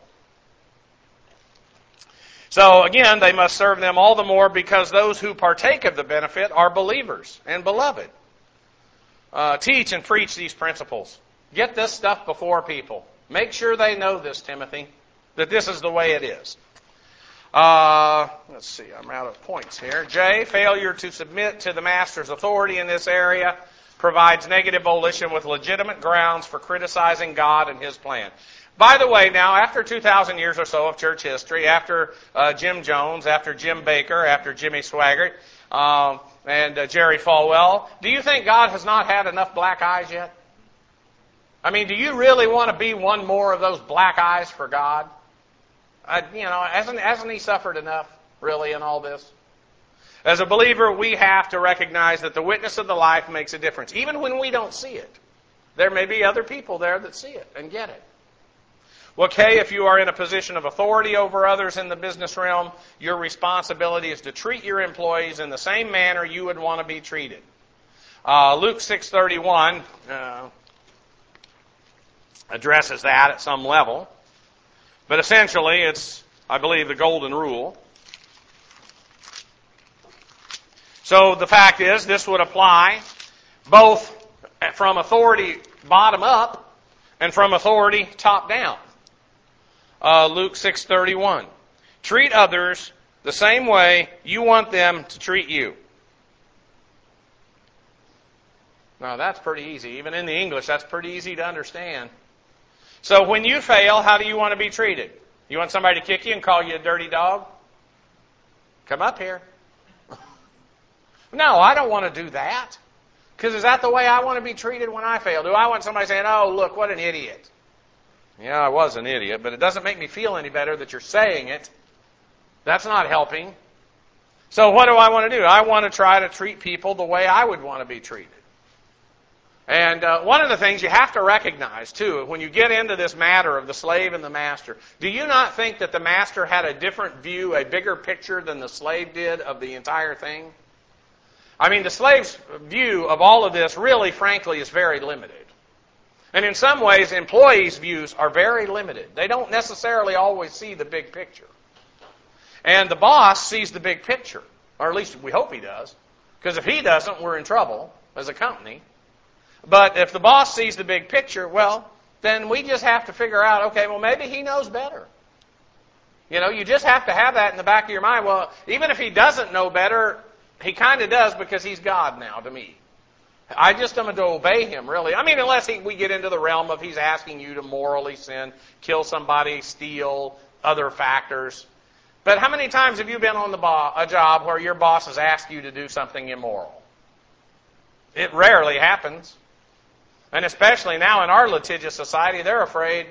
So again, they must serve them all the more because those who partake of the benefit are believers and beloved. Teach and preach these principles. Get this stuff before people. Make sure they know this, Timothy, that this is the way it is. Let's see, I'm out of points here. J, failure to submit to the master's authority in this area provides negative volition with legitimate grounds for criticizing God and His plan. By the way, now, after 2,000 years or so of church history, after Jim Jones, after Jim Baker, after Jimmy Swaggart, and Jerry Falwell, do you think God has not had enough black eyes yet? I mean, do you really want to be one more of those black eyes for God? Hasn't He suffered enough, really, in all this? As a believer, we have to recognize that the witness of the life makes a difference, even when we don't see it. There may be other people there that see it and get it. Well, Kay, if you are in a position of authority over others in the business realm, your responsibility is to treat your employees in the same manner you would want to be treated. Luke 6:31 addresses that at some level. But essentially, it's, I believe, the golden rule. So the fact is, this would apply both from authority bottom up and from authority top down. Luke 6:31. Treat others the same way you want them to treat you. Now that's pretty easy. Even in the English, that's pretty easy to understand. So when you fail, how do you want to be treated? You want somebody to kick you and call you a dirty dog? Come up here. No, I don't want to do that. Because is that the way I want to be treated when I fail? Do I want somebody saying, oh, look, what an idiot? Yeah, I was an idiot, but it doesn't make me feel any better that you're saying it. That's not helping. So what do I want to do? I want to try to treat people the way I would want to be treated. And one of the things you have to recognize, too, when you get into this matter of the slave and the master, do you not think that the master had a different view, a bigger picture than the slave did of the entire thing? I mean, the slave's view of all of this really, frankly, is very limited. And in some ways, employees' views are very limited. They don't necessarily always see the big picture. And the boss sees the big picture, or at least we hope he does, because if he doesn't, we're in trouble as a company. But if the boss sees the big picture, well, then we just have to figure out, okay, well, maybe he knows better. You know, you just have to have that in the back of your mind. Well, even if he doesn't know better, he kind of does because he's God now to me. I just am to obey him, really. I mean, unless we get into the realm of he's asking you to morally sin, kill somebody, steal, other factors. But how many times have you been on a job where your boss has asked you to do something immoral? It rarely happens. And especially now in our litigious society, they're afraid,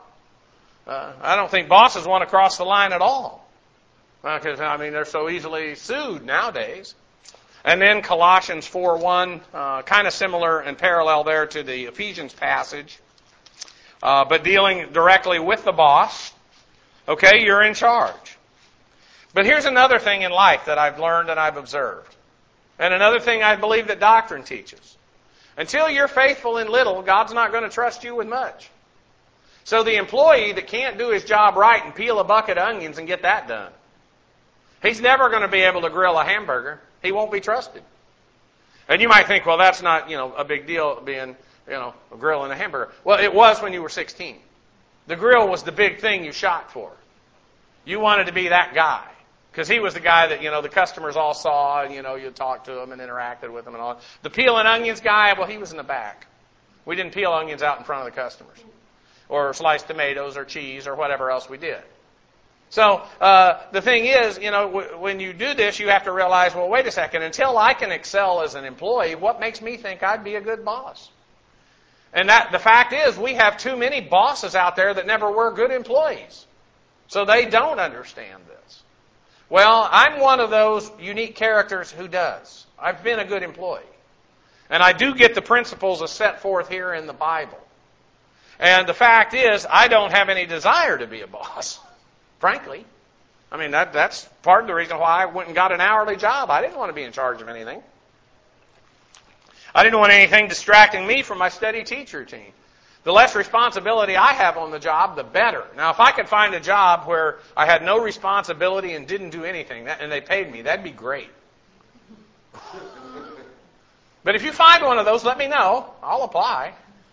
I don't think bosses want to cross the line at all. Because, they're so easily sued nowadays. And then Colossians 4:1, kind of similar and parallel there to the Ephesians passage, but dealing directly with the boss. Okay, you're in charge. But here's another thing in life that I've learned and I've observed. And another thing I believe that doctrine teaches. Until you're faithful in little, God's not going to trust you with much. So the employee that can't do his job right and peel a bucket of onions and get that done, he's never going to be able to grill a hamburger. He won't be trusted. And you might think, well, that's not, a big deal being, grilling a hamburger. Well, it was when you were 16. The grill was the big thing you shot for. You wanted to be that guy. Because he was the guy that, the customers all saw, and, you talked to him and interacted with them and all. The peeling onions guy, well, he was in the back. We didn't peel onions out in front of the customers. Or slice tomatoes or cheese or whatever else we did. So the thing is, when you do this, you have to realize, well, wait a second. Until I can excel as an employee, what makes me think I'd be a good boss? And the fact is, we have too many bosses out there that never were good employees. So they don't understand this. Well, I'm one of those unique characters who does. I've been a good employee. And I do get the principles as set forth here in the Bible. And the fact is, I don't have any desire to be a boss, frankly. I mean, that's part of the reason why I went and got an hourly job. I didn't want to be in charge of anything. I didn't want anything distracting me from my steady teach routine. The less responsibility I have on the job, the better. Now, if I could find a job where I had no responsibility and didn't do anything, and they paid me, that'd be great. But if you find one of those, let me know. I'll apply.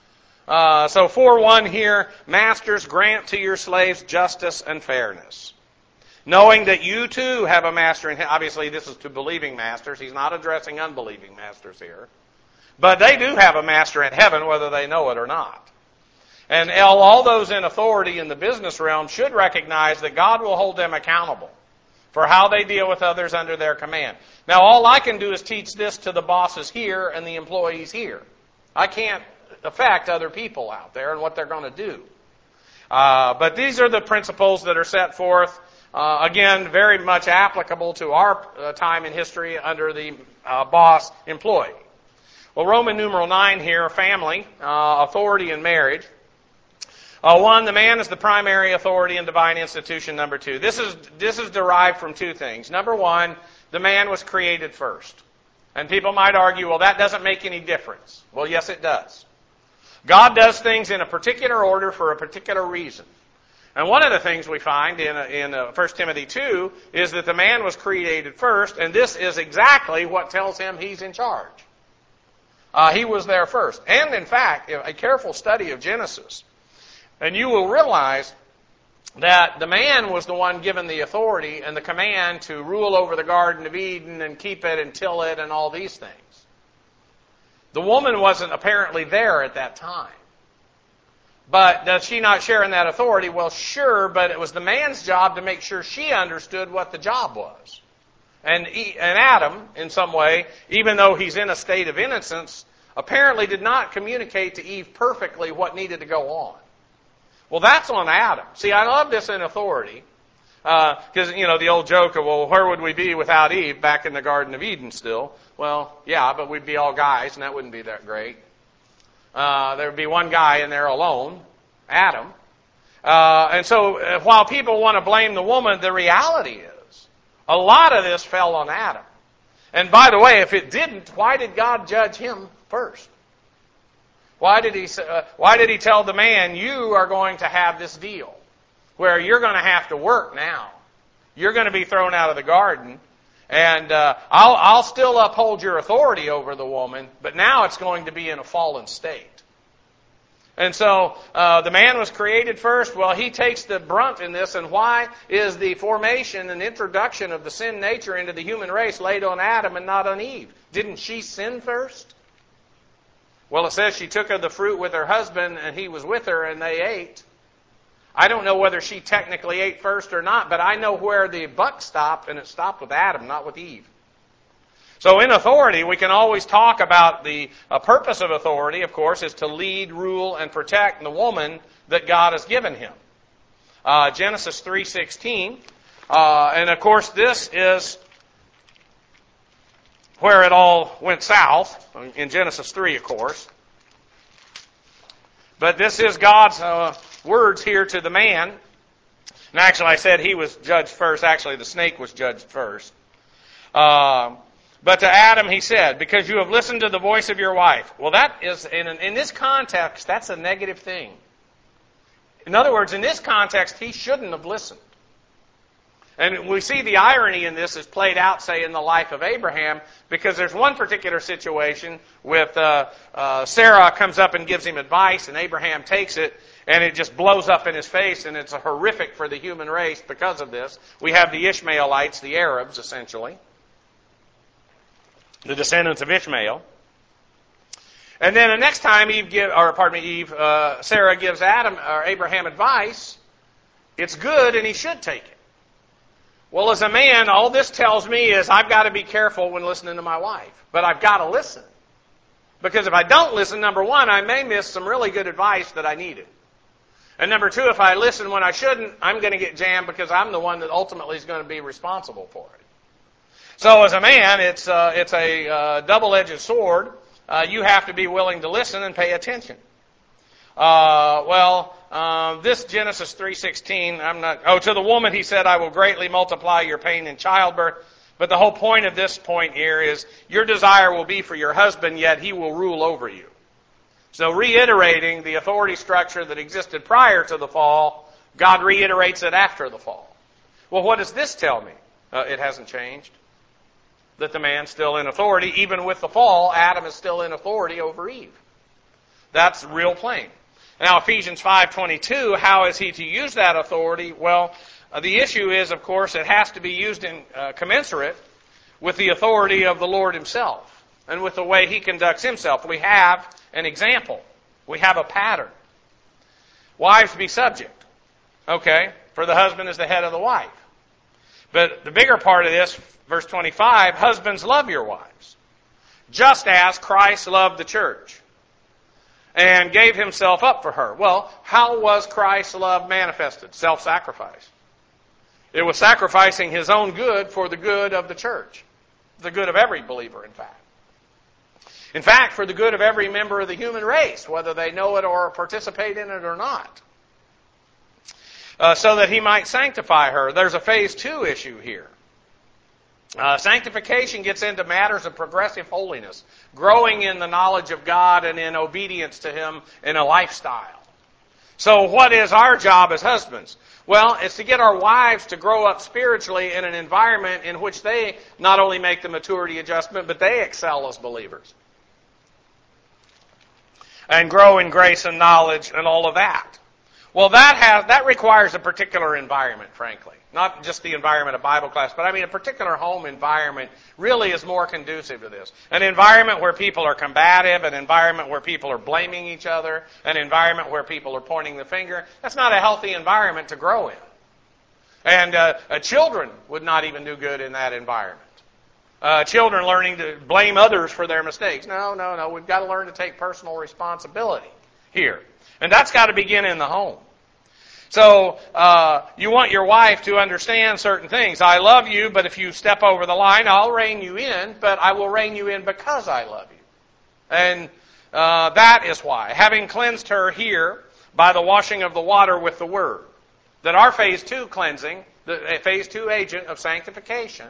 So 4:1 here, masters, grant to your slaves justice and fairness. Knowing that you too have a master in heaven. Obviously, this is to believing masters. He's not addressing unbelieving masters here. But they do have a master in heaven, whether they know it or not. And all those in authority in the business realm should recognize that God will hold them accountable for how they deal with others under their command. Now, all I can do is teach this to the bosses here and the employees here. I can't affect other people out there and what they're going to do. But these are the principles that are set forth. Again, very much applicable to our time in history under the boss-employee. Well, Roman numeral 9 here, family, authority in marriage. 1, the man is the primary authority in divine institution. Number 2, this is derived from 2 things. Number 1, the man was created first. And people might argue, well, that doesn't make any difference. Well, yes, it does. God does things in a particular order for a particular reason. And one of the things we find in 1 Timothy 2 is that the man was created first, and this is exactly what tells him he's in charge. He was there first. And in fact, a careful study of Genesis, and you will realize that the man was the one given the authority and the command to rule over the Garden of Eden and keep it and till it and all these things. The woman wasn't apparently there at that time. But does she not share in that authority? Well, sure, but it was the man's job to make sure she understood what the job was. And Adam, in some way, even though he's in a state of innocence, apparently did not communicate to Eve perfectly what needed to go on. Well, that's on Adam. See, I love this in authority. Because, the old joke of, well, where would we be without Eve back in the Garden of Eden still? Well, yeah, but we'd be all guys, and that wouldn't be that great. There would be one guy in there alone, Adam. And so while people want to blame the woman, the reality is a lot of this fell on Adam. And by the way, if it didn't, why did God judge him first? Why did he tell the man, you are going to have this deal where you're going to have to work now. You're going to be thrown out of the garden. And I'll still uphold your authority over the woman, but now it's going to be in a fallen state. And so the man was created first. Well, he takes the brunt in this. And why is the formation and introduction of the sin nature into the human race laid on Adam and not on Eve? Didn't she sin first? Well, it says she took of the fruit with her husband and he was with her and they ate. I don't know whether she technically ate first or not, but I know where the buck stopped, and it stopped with Adam, not with Eve. So in authority, we can always talk about the purpose of authority, of course, is to lead, rule, and protect the woman that God has given him. Genesis 3:16. And of course, this is where it all went south, in Genesis 3, of course. But this is God's words here to the man. And actually, I said he was judged first. Actually, the snake was judged first. But to Adam, he said, because you have listened to the voice of your wife. Well, that is, in this context, that's a negative thing. In other words, in this context, he shouldn't have listened. And we see the irony in this is played out, say, in the life of Abraham, because there's one particular situation with Sarah comes up and gives him advice, and Abraham takes it, and it just blows up in his face, and it's horrific for the human race because of this. We have the Ishmaelites, the Arabs, essentially, the descendants of Ishmael. And then the next time Sarah gives Abraham advice, it's good, and he should take it. Well, as a man, all this tells me is I've got to be careful when listening to my wife. But I've got to listen. Because if I don't listen, number one, I may miss some really good advice that I needed. And number two, if I listen when I shouldn't, I'm going to get jammed because I'm the one that ultimately is going to be responsible for it. So as a man, it's a double-edged sword. You have to be willing to listen and pay attention. This Genesis 3:16, to the woman he said, I will greatly multiply your pain in childbirth. But the whole point of this point here is your desire will be for your husband, yet he will rule over you. So reiterating the authority structure that existed prior to the fall, God reiterates it after the fall. Well, what does this tell me? It hasn't changed. That the man's still in authority. Even with the fall, Adam is still in authority over Eve. That's real plain. Now, Ephesians 5:22, how is he to use that authority? Well, the issue is, of course, it has to be used in commensurate with the authority of the Lord himself and with the way he conducts himself. We have an example. We have a pattern. Wives, be subject. Okay, for the husband is the head of the wife. But the bigger part of this, verse 25, husbands, love your wives, just as Christ loved the church and gave himself up for her. Well, how was Christ's love manifested? Self-sacrifice. It was sacrificing his own good for the good of the church, the good of every believer, in fact. In fact, for the good of every member of the human race, whether they know it or participate in it or not. So that he might sanctify her. There's a phase 2 issue here. Sanctification gets into matters of progressive holiness, growing in the knowledge of God and in obedience to him in a lifestyle. So what is our job as husbands? Well, it's to get our wives to grow up spiritually in an environment in which they not only make the maturity adjustment, but they excel as believers. And grow in grace and knowledge and all of that. Well, that requires a particular environment, frankly. Not just the environment of Bible class, but I mean a particular home environment really is more conducive to this. An environment where people are combative, an environment where people are blaming each other, an environment where people are pointing the finger. That's not a healthy environment to grow in. And children would not even do good in that environment. Children learning to blame others for their mistakes. No. We've got to learn to take personal responsibility here. And that's got to begin in the home. So you want your wife to understand certain things. I love you, but if you step over the line, I'll rein you in, but I will rein you in because I love you. And that is why. Having cleansed her here by the washing of the water with the word, that our phase 2 cleansing, the phase 2 agent of sanctification,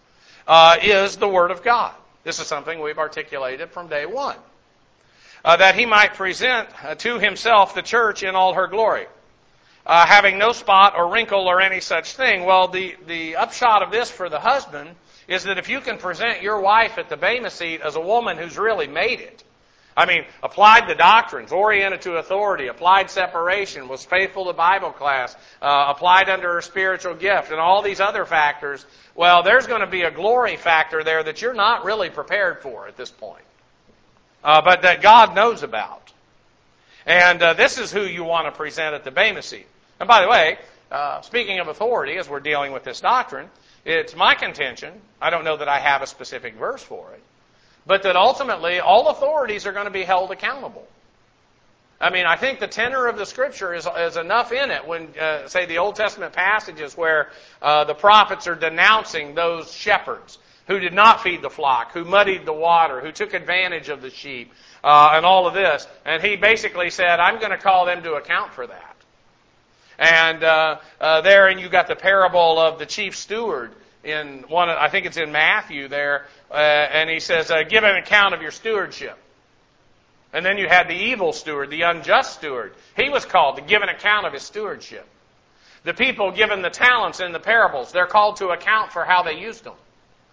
is the Word of God. This is something we've articulated from day one. That he might present to himself the church in all her glory, having no spot or wrinkle or any such thing. Well, the upshot of this for the husband is that if you can present your wife at the Bema seat as a woman who's really made it, I mean, applied the doctrines, oriented to authority, applied separation, was faithful to Bible class, applied under her spiritual gift, and all these other factors, well, there's going to be a glory factor there that you're not really prepared for at this point. But that God knows about. And this is who you want to present at the Bema seat. And by the way, speaking of authority, as we're dealing with this doctrine, it's my contention, I don't know that I have a specific verse for it, but that ultimately all authorities are going to be held accountable. I mean, I think the tenor of the Scripture is enough in it when, say, the Old Testament passages where the prophets are denouncing those shepherds who did not feed the flock, who muddied the water, who took advantage of the sheep, and all of this. And he basically said, I'm going to call them to account for that. And and you got the parable of the chief steward in one, I think it's in Matthew there, and he says, give an account of your stewardship. And then you had the evil steward, the unjust steward. He was called to give an account of his stewardship. The people given the talents in the parables, they're called to account for how they used them.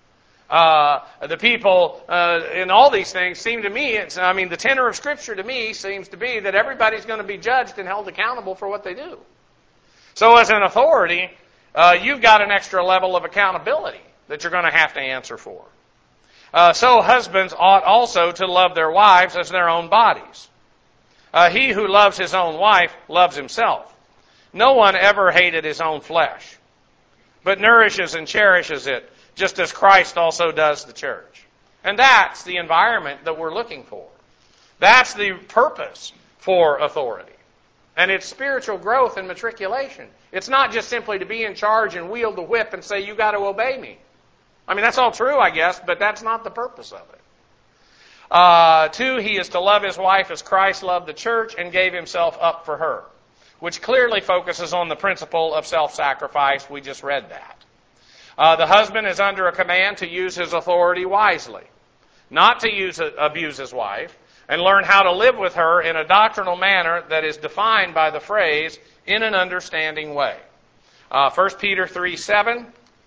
The people in all these things seem to me, the tenor of Scripture to me seems to be that everybody's going to be judged and held accountable for what they do. So as an authority, you've got an extra level of accountability that you're going to have to answer for. So husbands ought also to love their wives as their own bodies. He who loves his own wife loves himself. No one ever hated his own flesh, but nourishes and cherishes it, just as Christ also does the church. And that's the environment that we're looking for. That's the purpose for authority. And it's spiritual growth and matriculation. It's not just simply to be in charge and wield the whip and say, you got to obey me. I mean, that's all true, I guess, but that's not the purpose of it. 2, he is to love his wife as Christ loved the church and gave himself up for her, which clearly focuses on the principle of self-sacrifice. We just read that. The husband is under a command to use his authority wisely, not to abuse his wife, and learn how to live with her in a doctrinal manner that is defined by the phrase, in an understanding way. 1 Peter 3:7,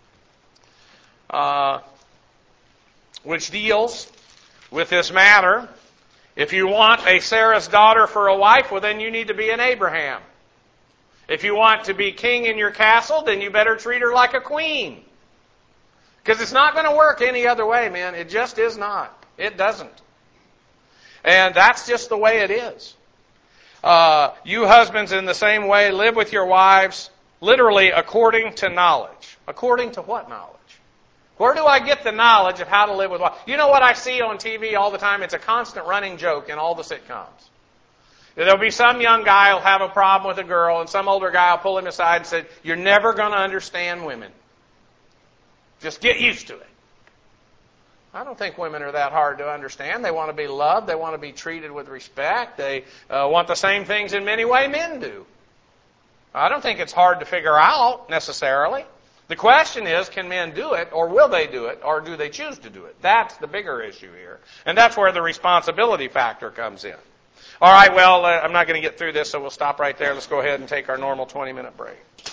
which deals with this matter. If you want a Sarah's daughter for a wife, well, then you need to be an Abraham. If you want to be king in your castle, then you better treat her like a queen. Because it's not going to work any other way, man. It just is not. It doesn't. And that's just the way it is. You husbands, in the same way, live with your wives, literally according to knowledge. According to what knowledge? Where do I get the knowledge of how to live with wives? You know what I see on TV all the time? It's a constant running joke in all the sitcoms. There'll be some young guy who'll have a problem with a girl, and some older guy will pull him aside and say, you're never going to understand women. Just get used to it. I don't think women are that hard to understand. They want to be loved. They want to be treated with respect. They want the same things in many ways men do. I don't think it's hard to figure out, necessarily. The question is, can men do it, or will they do it, or do they choose to do it? That's the bigger issue here. And that's where the responsibility factor comes in. All right, well, I'm not going to get through this, so we'll stop right there. Let's go ahead and take our normal 20-minute break.